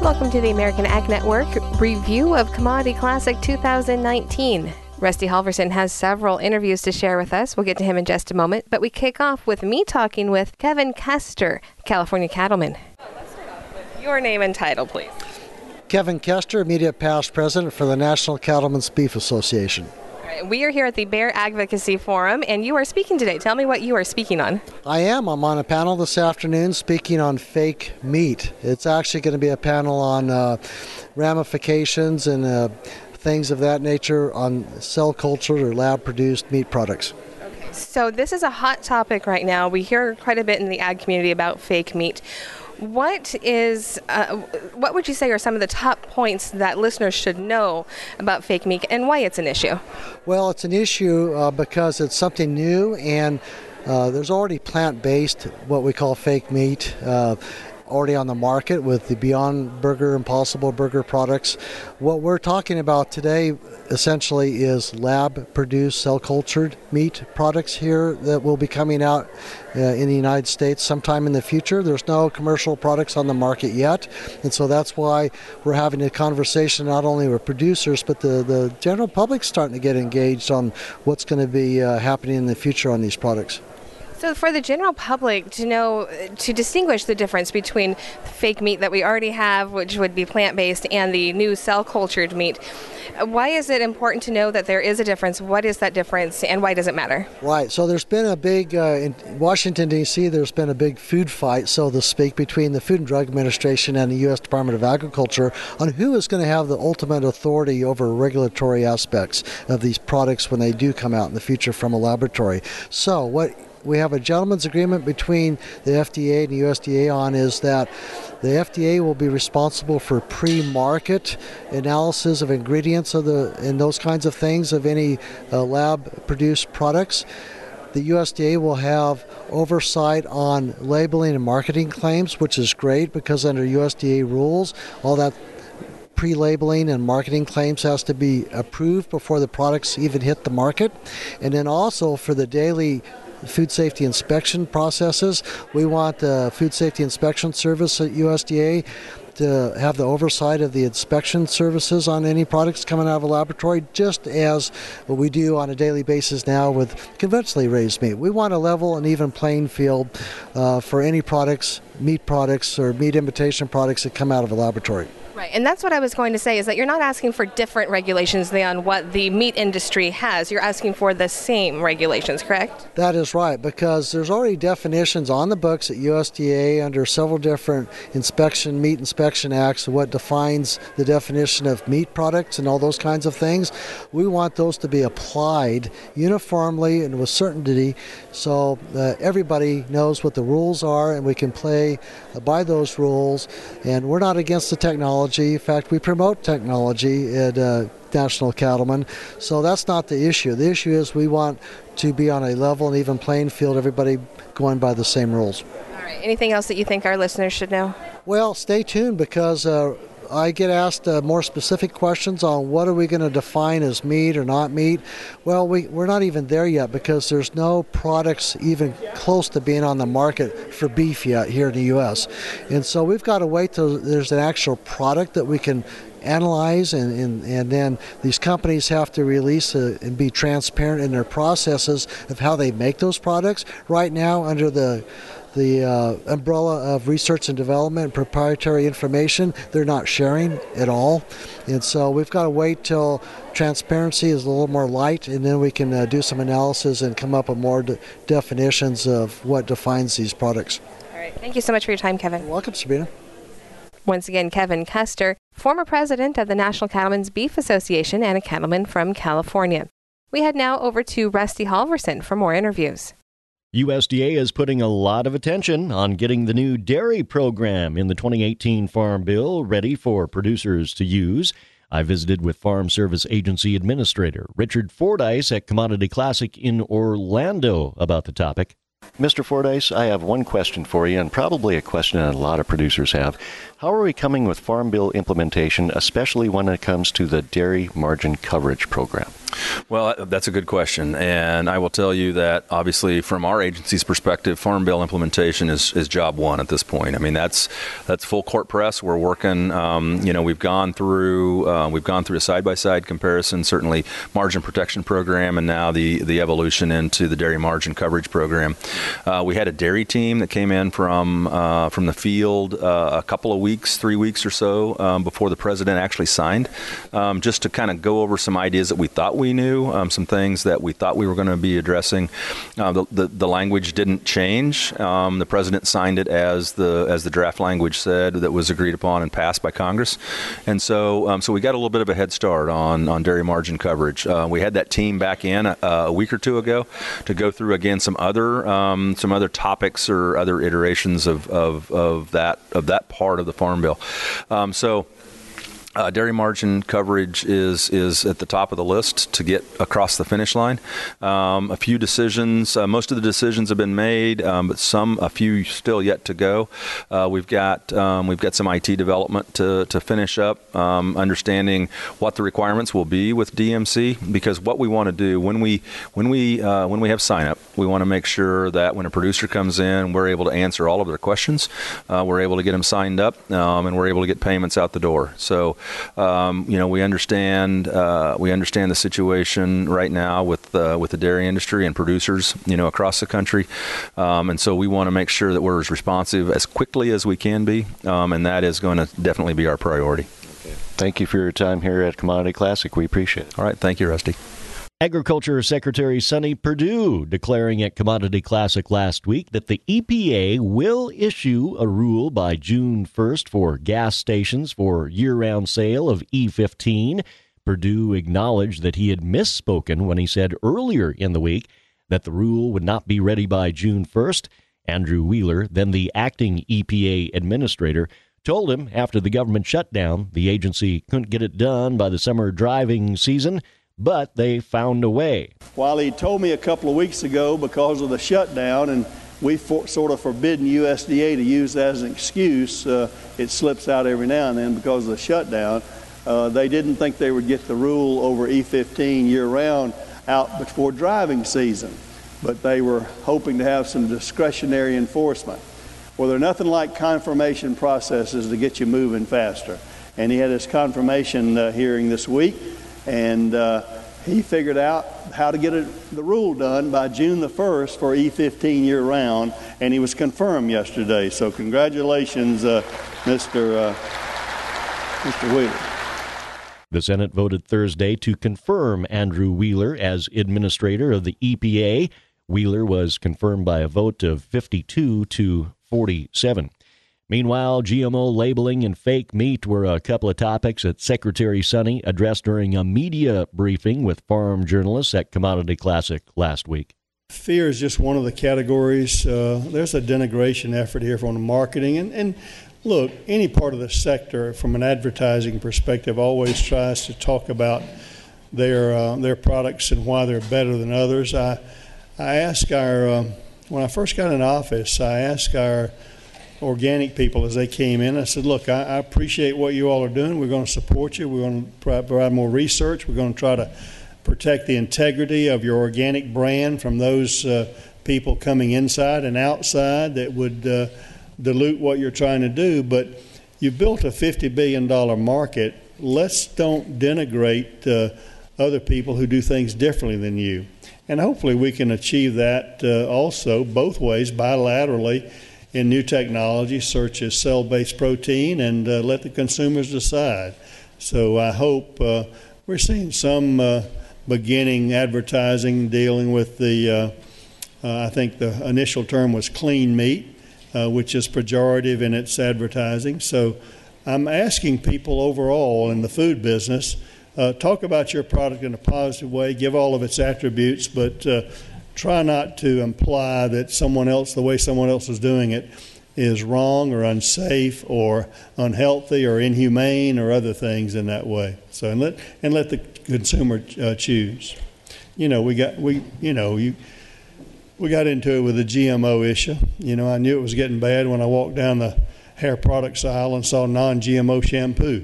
Welcome to the American Ag Network review of Commodity Classic 2019. Rusty Halverson has several interviews to share with us. We'll get to him in just a moment, but we kick off with me talking with Kevin Kester, California cattleman. Let's start off with your name and title, please. Kevin Kester, immediate past president for the National Cattlemen's Beef Association. We are here at the Bear Advocacy Forum, and you are speaking today. Tell me what you are speaking on. I'm on a panel this afternoon speaking on fake meat. It's actually going to be a panel on ramifications and things of that nature on cell-cultured or lab-produced meat products. Okay, so this is a hot topic right now. We hear quite a bit in the ag community about fake meat. What would you say are some of the top points that listeners should know about fake meat and why it's an issue? Well, it's an issue because it's something new, and there's already plant-based, what we call fake meat, already on the market with the Beyond Burger, Impossible Burger products. What we're talking about today essentially is lab-produced, cell-cultured meat products here that will be coming out in the United States sometime in the future. There's no commercial products on the market yet, and so that's why we're having a conversation not only with producers, but the general public's starting to get engaged on what's going to be happening in the future on these products. So for the general public to distinguish the difference between fake meat that we already have, which would be plant-based, and the new cell-cultured meat, why is it important to know that there is a difference? What is that difference, and why does it matter? Right. So there's been a big, in Washington, D.C., there's been a big food fight, so to speak, between the Food and Drug Administration and the U.S. Department of Agriculture on who is going to have the ultimate authority over regulatory aspects of these products when they do come out in the future from a laboratory. So we have a gentleman's agreement between the FDA and the USDA on is that the FDA will be responsible for pre-market analysis of ingredients and those kinds of things of any lab-produced products. The USDA will have oversight on labeling and marketing claims, which is great because under USDA rules, all that pre-labeling and marketing claims has to be approved before the products even hit the market. And then also for the daily food safety inspection processes, we want the Food Safety Inspection Service at USDA to have the oversight of the inspection services on any products coming out of a laboratory, just as what we do on a daily basis now with conventionally raised meat. We want a level and even playing field for any products, meat products or meat imitation products that come out of a laboratory. Right, and that's what I was going to say, is that you're not asking for different regulations than what the meat industry has. You're asking for the same regulations, correct? That is right, because there's already definitions on the books at USDA under several different meat inspection acts of what defines the definition of meat products and all those kinds of things. We want those to be applied uniformly and with certainty so everybody knows what the rules are and we can play by those rules. And we're not against the technology. In fact, we promote technology at National Cattlemen, so that's not the issue. The issue is we want to be on a level and even playing field, everybody going by the same rules. All right. Anything else that you think our listeners should know? Well, stay tuned because I get asked more specific questions on what are we going to define as meat or not meat. Well, we're not even there yet because there's no products even close to being on the market for beef yet here in the U.S. And so we've got to wait till there's an actual product that we can analyze, and then these companies have to release and be transparent in their processes of how they make those products. Right now, under the umbrella of research and development and proprietary information, they're not sharing at all. And so we've got to wait till transparency is a little more light, and then we can do some analysis and come up with more definitions of what defines these products. All right. Thank you so much for your time, Kevin. You're welcome, Sabrina. Once again, Kevin Kester, former president of the National Cattlemen's Beef Association and a cattleman from California. We head now over to Rusty Halverson for more interviews. USDA is putting a lot of attention on getting the new dairy program in the 2018 Farm Bill ready for producers to use. I visited with Farm Service Agency Administrator Richard Fordyce at Commodity Classic in Orlando about the topic. Mr. Fordyce, I have one question for you, and probably a question that a lot of producers have. How are we coming with Farm Bill implementation, especially when it comes to the Dairy Margin Coverage Program? Well, that's a good question, and I will tell you that obviously from our agency's perspective, Farm Bill implementation is job one at this point. I mean, that's full court press. We're working. We've gone through a side-by-side comparison, certainly margin protection program, and now the evolution into the Dairy Margin Coverage Program. We had a dairy team that came in from the field a couple of weeks, 3 weeks or so before the president actually signed, just to kind of go over some ideas that we thought we knew, some things that we thought we were going to be addressing. The language didn't change. The president signed it as the draft language said that was agreed upon and passed by Congress, and so we got a little bit of a head start on dairy margin coverage. We had that team back in a week or two ago to go through again some other topics or other iterations of that part of the Farm Bill. Dairy margin coverage is at the top of the list to get across the finish line. A few decisions, most of the decisions have been made, but a few still yet to go. We've got some IT development to finish up, understanding what the requirements will be with DMC, because what we want to do when we have sign up, we want to make sure that when a producer comes in, we're able to answer all of their questions. We're able to get them signed up, and we're able to get payments out the door. So we understand the situation right now with the dairy industry and producers, across the country, and so we want to make sure that we're as responsive as quickly as we can be, and that is going to definitely be our priority. Okay. Thank you for your time here at Commodity Classic. We appreciate it. All right, thank you, Rusty. Agriculture Secretary Sonny Perdue declaring at Commodity Classic last week that the EPA will issue a rule by June 1st for gas stations for year-round sale of E15. Perdue acknowledged that he had misspoken when he said earlier in the week that the rule would not be ready by June 1st. Andrew Wheeler, then the acting EPA administrator, told him after the government shutdown the agency couldn't get it done by the summer driving season, but they found a way. While he told me a couple of weeks ago because of the shutdown, and we've sort of forbidden USDA to use that as an excuse, it slips out every now and then because of the shutdown, they didn't think they would get the rule over E15 year-round out before driving season, but they were hoping to have some discretionary enforcement. Well, there's nothing like confirmation processes to get you moving faster. And he had his confirmation hearing this week, and he figured out how to get the rule done by June the 1st for E15 year-round, and he was confirmed yesterday. So congratulations, Mr. Wheeler. The Senate voted Thursday to confirm Andrew Wheeler as administrator of the EPA. Wheeler was confirmed by a vote of 52 to 47. Meanwhile, GMO labeling and fake meat were a couple of topics that Secretary Sonny addressed during a media briefing with farm journalists at Commodity Classic last week. Fear is just one of the categories. There's a denigration effort here from the marketing. And look, any part of the sector from an advertising perspective always tries to talk about their products and why they're better than others. I asked when I first got in office, I asked our organic people as they came in, I said, look, I appreciate what you all are doing. We're going to support you. We're going to provide more research. We're going to try to protect the integrity of your organic brand from those people coming inside and outside that would dilute what you're trying to do. But you've built a $50 billion market. Let's don't denigrate other people who do things differently than you. And hopefully we can achieve that also both ways, bilaterally, in new technology such as cell-based protein, and let the consumers decide. So I hope we're seeing some beginning advertising dealing with the, I think the initial term was clean meat, which is pejorative in its advertising. So I'm asking people overall in the food business, talk about your product in a positive way, give all of its attributes, but try not to imply that the way someone else is doing it is wrong or unsafe or unhealthy or inhumane or other things in that way. So and let the consumer choose. we got into it with the GMO issue. I knew it was getting bad when I walked down the hair products aisle and saw non-GMO shampoo.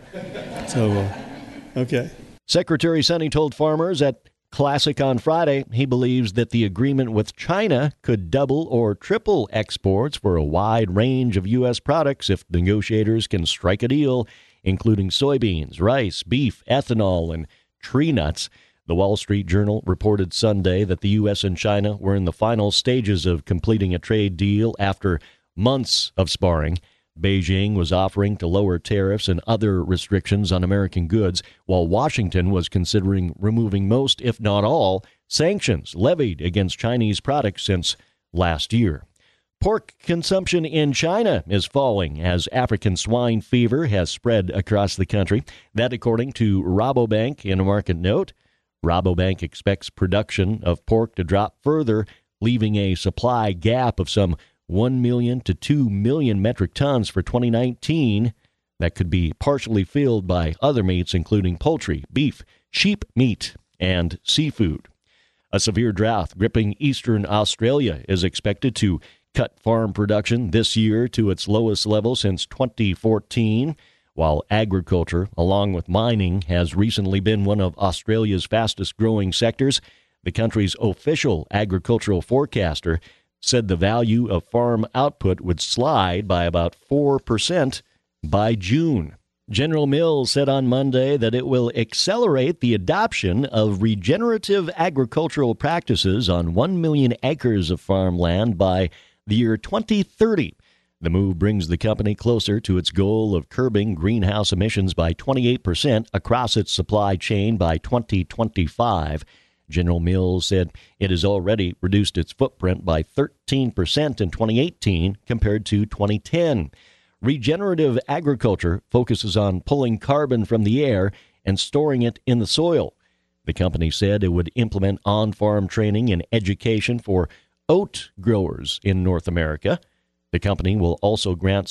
So, okay. Secretary Sonny told farmers at Classic on Friday he believes that the agreement with China could double or triple exports for a wide range of U.S. products if negotiators can strike a deal, including soybeans, rice, beef, ethanol, and tree nuts. The Wall Street Journal reported Sunday that the U.S. and China were in the final stages of completing a trade deal after months of sparring. Beijing was offering to lower tariffs and other restrictions on American goods, while Washington was considering removing most, if not all, sanctions levied against Chinese products since last year. Pork consumption in China is falling as African swine fever has spread across the country. That according to Rabobank in a market note. Rabobank expects production of pork to drop further, leaving a supply gap of some 1 million to 2 million metric tons for 2019. That could be partially filled by other meats, including poultry, beef, sheep meat, and seafood. A severe drought gripping eastern Australia is expected to cut farm production this year to its lowest level since 2014, while agriculture, along with mining, has recently been one of Australia's fastest-growing sectors. The country's official agricultural forecaster said the value of farm output would slide by about 4% by June. General Mills said on Monday that it will accelerate the adoption of regenerative agricultural practices on 1 million acres of farmland by the year 2030. The move brings the company closer to its goal of curbing greenhouse emissions by 28% across its supply chain by 2025. General Mills said it has already reduced its footprint by 13% in 2018 compared to 2010. Regenerative agriculture focuses on pulling carbon from the air and storing it in the soil. The company said it would implement on-farm training and education for oat growers in North America. The company will also grant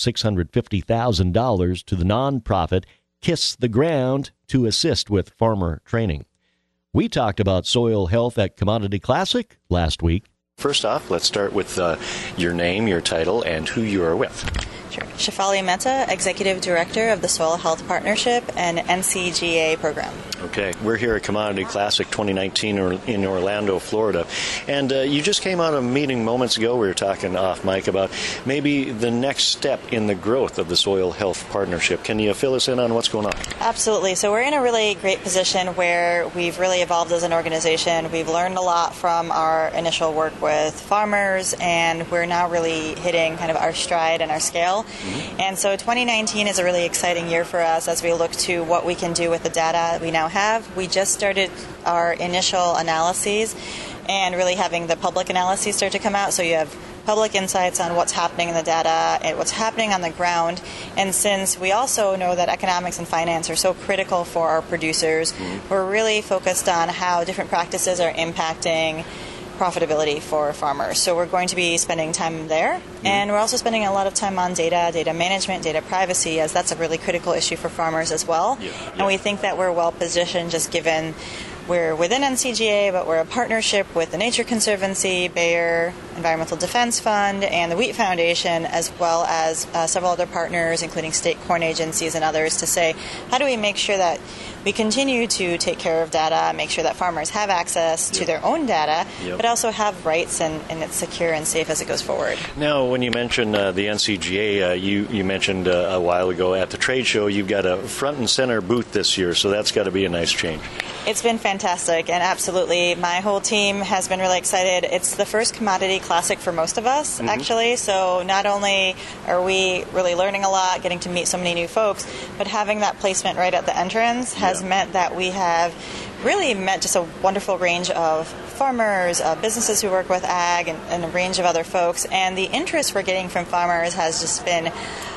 $650,000 to the nonprofit Kiss the Ground to assist with farmer training. We talked about soil health at Commodity Classic last week. First off, let's start with your name, your title, and who you are with. Sure. Shefali Mehta, Executive Director of the Soil Health Partnership and NCGA program. Okay, we're here at Commodity Classic 2019 in Orlando, Florida. And you just came out of a meeting moments ago. We were talking off mic about maybe the next step in the growth of the Soil Health Partnership. Can you fill us in on what's going on? Absolutely. So we're in a really great position where we've really evolved as an organization. We've learned a lot from our initial work with farmers, and we're now really hitting kind of our stride and our scale. Mm-hmm. And so 2019 is a really exciting year for us as we look to what we can do with the data we now have. We just started our initial analyses and really having the public analyses start to come out. So you have public insights on what's happening in the data and what's happening on the ground. And since we also know that economics and finance are so critical for our producers, we're really focused on how different practices are impacting profitability for farmers. So we're going to be spending time there, and we're also spending a lot of time on data management, data privacy, as that's a really critical issue for farmers as well. And we think that we're well positioned just given we're within NCGA, but we're a partnership with the Nature Conservancy, Bayer, Environmental Defense Fund, and the Wheat Foundation, as well as several other partners, including state corn agencies and others, to say, how do we make sure that we continue to take care of data, make sure that farmers have access to their own data, but also have rights and it's secure and safe as it goes forward. Now, when you mention the NCGA, you mentioned a while ago at the trade show, you've got a front and center booth this year, so that's got to be a nice change. It's been fantastic, and absolutely, my whole team has been really excited. It's the first Commodity Classic for most of us, actually, so not only are we really learning a lot, getting to meet so many new folks, but having that placement right at the entrance has meant that we have really met just a wonderful range of farmers, businesses who work with ag, and a range of other folks, and the interest we're getting from farmers has just been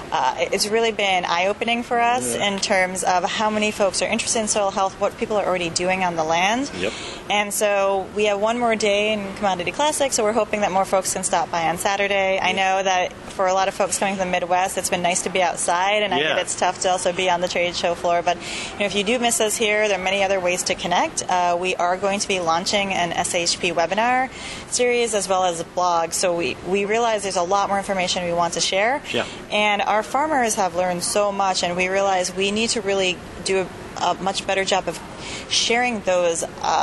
it's really been eye-opening for us in terms of how many folks are interested in soil health, what people are already doing on the land. Yep. And so we have one more day in Commodity Classic, so we're hoping that more folks can stop by on Saturday. I know that for a lot of folks coming from the Midwest, it's been nice to be outside, and I get it's tough to also be on the trade show floor. But if you do miss us here, there are many other ways to connect. We are going to be launching an SHP webinar series as well as a blog. So we realize there's a lot more information we want to share. Yeah. And our farmers have learned so much, and we realize we need to really do a much better job of sharing those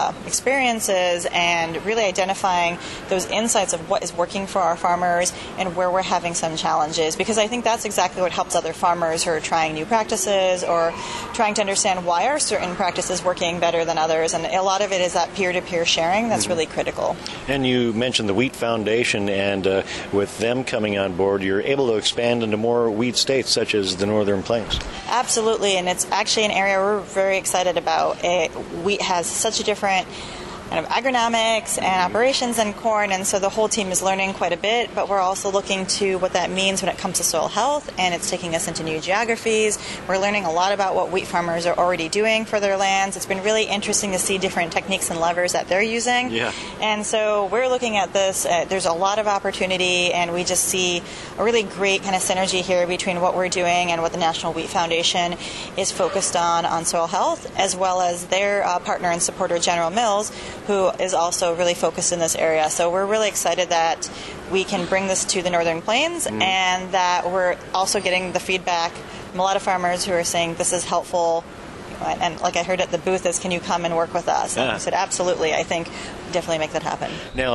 experiences and really identifying those insights of what is working for our farmers and where we're having some challenges, because I think that's exactly what helps other farmers who are trying new practices or trying to understand why are certain practices working better than others, and a lot of it is that peer-to-peer sharing that's really critical. And you mentioned the Wheat Foundation, and with them coming on board, you're able to expand into more wheat states such as the Northern Plains. Absolutely, and it's actually an area we're very excited about. Wheat has such a different kind of agronomics and operations than corn, and so the whole team is learning quite a bit, but we're also looking to what that means when it comes to soil health, and it's taking us into new geographies. We're learning a lot about what wheat farmers are already doing for their lands. It's been really interesting to see different techniques and levers that they're using. Yeah. And so we're looking at this. There's a lot of opportunity, and we just see a really great kind of synergy here between what we're doing and what the National Wheat Foundation is focused on soil health, as well as their partner and supporter, General Mills, who is also really focused in this area. So we're really excited that we can bring this to the Northern Plains, and that we're also getting the feedback from a lot of farmers who are saying this is helpful. And like I heard at the booth is, can you come and work with us? And I said, absolutely. I think definitely make that happen.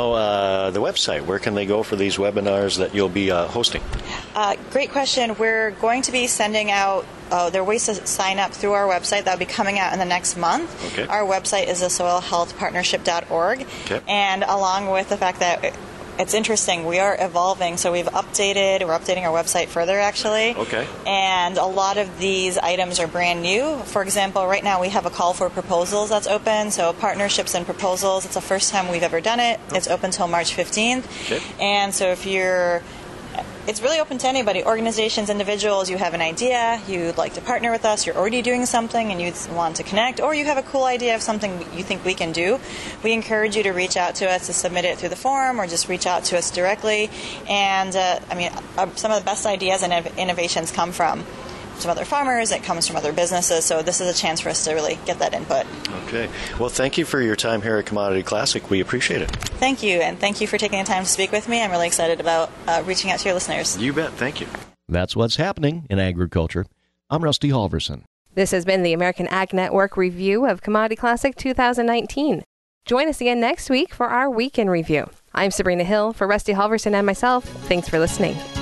Now, the website, where can they go for these webinars that you'll be hosting? Great question. We're going to be sending out, there are ways to sign up through our website. That'll be coming out in the next month. Okay. Our website is thesoilhealthpartnership.org. Okay. And along with the fact that it's interesting, we are evolving, so we're updating our website further, actually. Okay. And a lot of these items are brand new. For example, right now we have a call for proposals that's open, so partnerships and proposals. It's the first time we've ever done it. It's open till March 15th. Okay. And so it's really open to anybody, organizations, individuals. You have an idea, you'd like to partner with us, you're already doing something and you want to connect, or you have a cool idea of something you think we can do. We encourage you to reach out to us, to submit it through the forum, or just reach out to us directly. And some of the best ideas and innovations come from other farmers, it comes from other businesses, so this is a chance for us to really get that input. Okay. Well, thank you for your time here at Commodity Classic. We appreciate it. Thank you, and thank you for taking the time to speak with me. I'm really excited about reaching out to your listeners. You bet. Thank you. That's what's happening in agriculture. I'm Rusty Halverson. This has been the American Ag Network review of Commodity Classic 2019. Join us again next week for our weekend review. I'm Sabrina Hill. For Rusty Halverson and myself, thanks for listening.